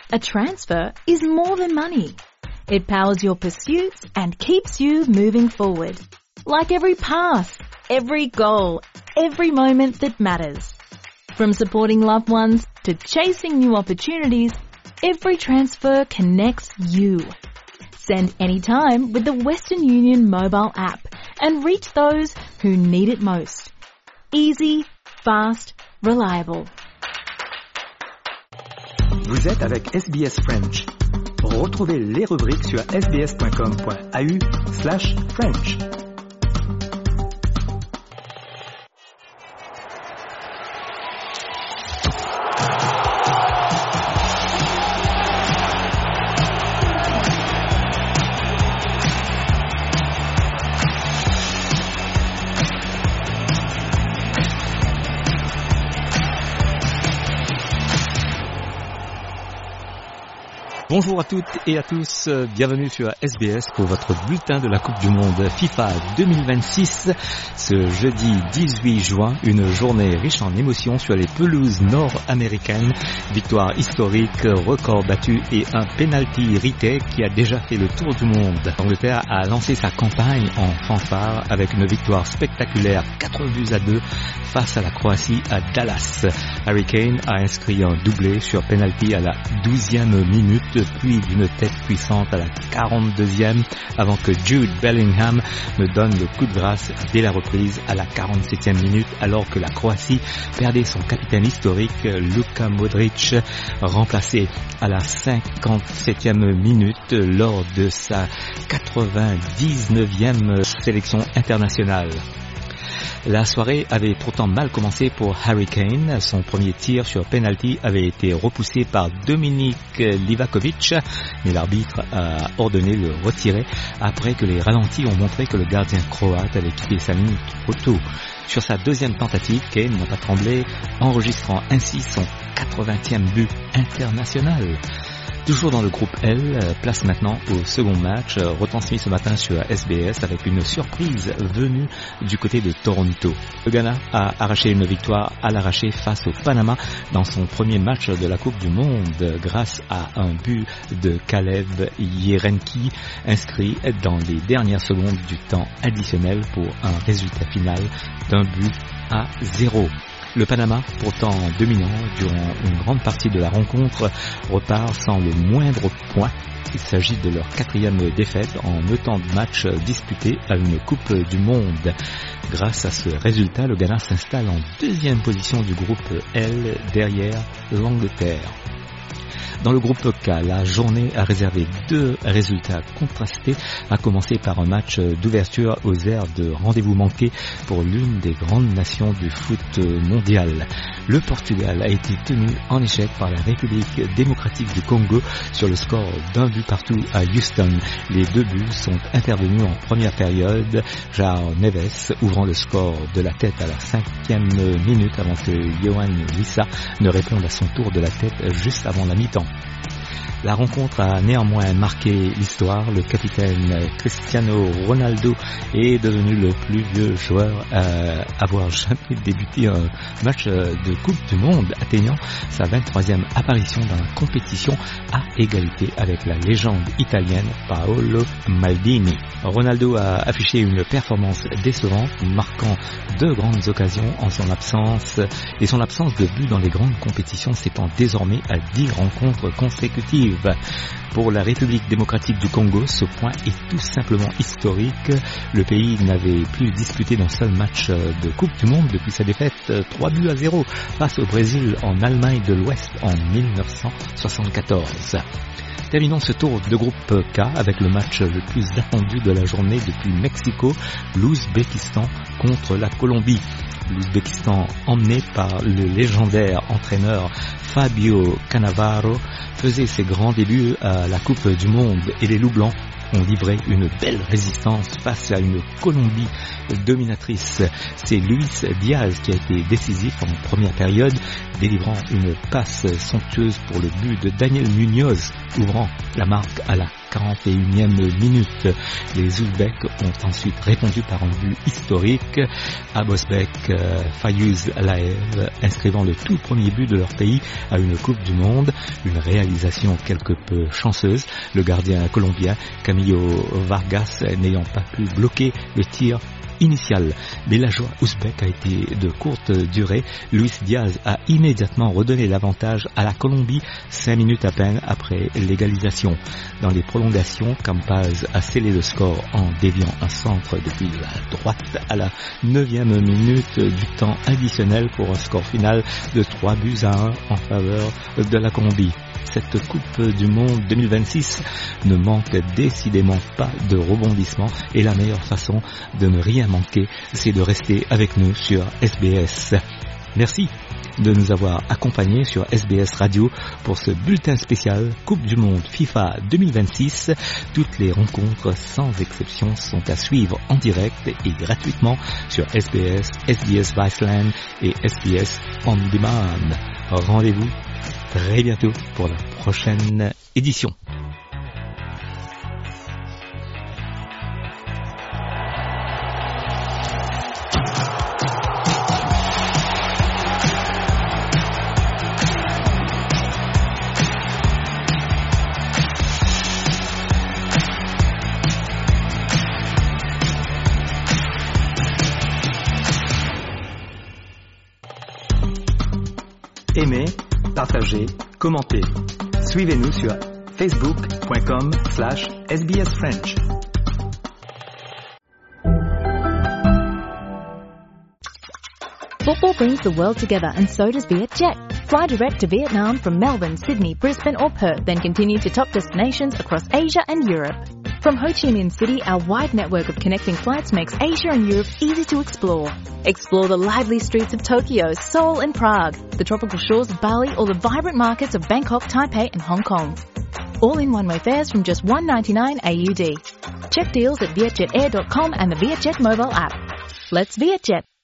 A transfer is more than money. It powers your pursuits and keeps you moving forward. Like every pass, every goal, every moment that matters. From supporting loved ones to chasing new opportunities, every transfer connects you. Send anytime with the Western Union mobile app and reach those who need it most. Easy, fast, reliable. Vous êtes avec SBS French. Retrouvez les rubriques sur sbs.com.au/French. Bonjour à toutes et à tous, bienvenue sur SBS pour votre bulletin de la Coupe du Monde FIFA 2026. Ce jeudi 18 juin, une journée riche en émotions sur les pelouses nord-américaines. Victoire historique, record battu et un penalty rité qui a déjà fait le tour du monde. L'Angleterre a lancé sa campagne en fanfare avec une victoire spectaculaire 4-2 face à la Croatie à Dallas. Harry Kane a inscrit un doublé sur penalty à la 12e minute, puis d'une tête puissante à la 42e, avant que Jude Bellingham ne donne le coup de grâce dès la reprise à la 47e minute, alors que la Croatie perdait son capitaine historique Luka Modric, remplacé à la 57e minute lors de sa 99e sélection internationale. La soirée avait pourtant mal commencé pour Harry Kane. Son premier tir sur penalty avait été repoussé par Dominik Livakovic, mais l'arbitre a ordonné le retirer après que les ralentis ont montré que le gardien croate avait quitté sa ligne trop tôt. Sur sa deuxième tentative, Kane n'a pas tremblé, enregistrant ainsi son 80e but international. Toujours dans le groupe L, place maintenant au second match, retransmis ce matin sur SBS avec une surprise venue du côté de Toronto. Le Ghana a arraché une victoire à l'arraché face au Panama dans son premier match de la Coupe du Monde grâce à un but de Caleb Yerenki inscrit dans les dernières secondes du temps additionnel pour un résultat final d'1-0. Le Panama, pourtant dominant durant une grande partie de la rencontre, repart sans le moindre point. Il s'agit de leur 4e défaite en autant de matchs disputés à une Coupe du Monde. Grâce à ce résultat, le Ghana s'installe en 2e position du groupe L derrière l'Angleterre. Dans le groupe K, la journée a réservé 2 résultats contrastés, à commencer par un match d'ouverture aux aires de rendez-vous manqué pour l'une des grandes nations du foot mondial. Le Portugal a été tenu en échec par la République démocratique du Congo sur le score d'1 partout à Houston. Les 2 buts sont intervenus en première période, João Neves ouvrant le score de la tête à la 5e minute avant que Yohan Wissa ne réponde à son tour de la tête juste avant la mi-temps. La rencontre a néanmoins marqué l'histoire. Le capitaine Cristiano Ronaldo est devenu le plus vieux joueur à avoir jamais débuté un match de Coupe du Monde, atteignant sa 23e apparition dans la compétition à égalité avec la légende italienne Paolo Maldini. Ronaldo a affiché une performance décevante, marquant 2 grandes occasions en son absence, et son absence de but dans les grandes compétitions s'étend désormais à 10 rencontres consécutives. Pour la République démocratique du Congo, ce point est tout simplement historique. Le pays n'avait plus disputé d'un seul match de Coupe du Monde depuis sa défaite 3-0 face au Brésil en Allemagne de l'Ouest en 1974. Terminons ce tour de groupe K avec le match le plus attendu de la journée depuis Mexico, l'Ouzbékistan contre la Colombie. L'Ouzbékistan, emmené par le légendaire entraîneur Fabio Cannavaro, faisait ses grands débuts à la Coupe du Monde et les Loups Blancs ont livré une belle résistance face à une Colombie dominatrice. C'est Luis Diaz qui a été décisif en première période, délivrant une passe somptueuse pour le but de Daniel Munoz, ouvrant la marque à la 41e minute. Les Ouzbeks ont ensuite répondu par un but historique, Abosbek Fayuz Laev inscrivant le tout premier but de leur pays à une Coupe du Monde, une réalisation quelque peu chanceuse, le gardien colombien Camilo Vargas n'ayant pas pu bloquer le tir initial. Mais la joie ouzbek a été de courte durée. Luis Diaz a immédiatement redonné l'avantage à la Colombie 5 minutes à peine après l'égalisation. Dans les prolongations, Campaz a scellé le score en déviant un centre depuis la droite à la 9e minute du temps additionnel pour un score final de 3-1 en faveur de la Colombie. Cette Coupe du Monde 2026 ne manque décidément pas de rebondissement et la meilleure façon de ne rien manquer, c'est de rester avec nous sur SBS. Merci de nous avoir accompagnés sur SBS Radio pour ce bulletin spécial Coupe du Monde FIFA 2026. Toutes les rencontres sans exception sont à suivre en direct et gratuitement sur SBS, SBS Viceland et SBS On Demand. Rendez-vous très bientôt pour la prochaine édition. Aimez, partagez, commentez. Suivez-nous sur facebook.com/sbsfrench. Football brings the world together, and so does VietJet. Fly direct to Vietnam from Melbourne, Sydney, Brisbane or Perth, then continue to top destinations across Asia and Europe. From Ho Chi Minh City, our wide network of connecting flights makes Asia and Europe easy to explore. Explore the lively streets of Tokyo, Seoul and Prague, the tropical shores of Bali or the vibrant markets of Bangkok, Taipei and Hong Kong. All in one-way fares from just $1.99 AUD. Check deals at vietjetair.com and the VietJet mobile app. Let's VietJet!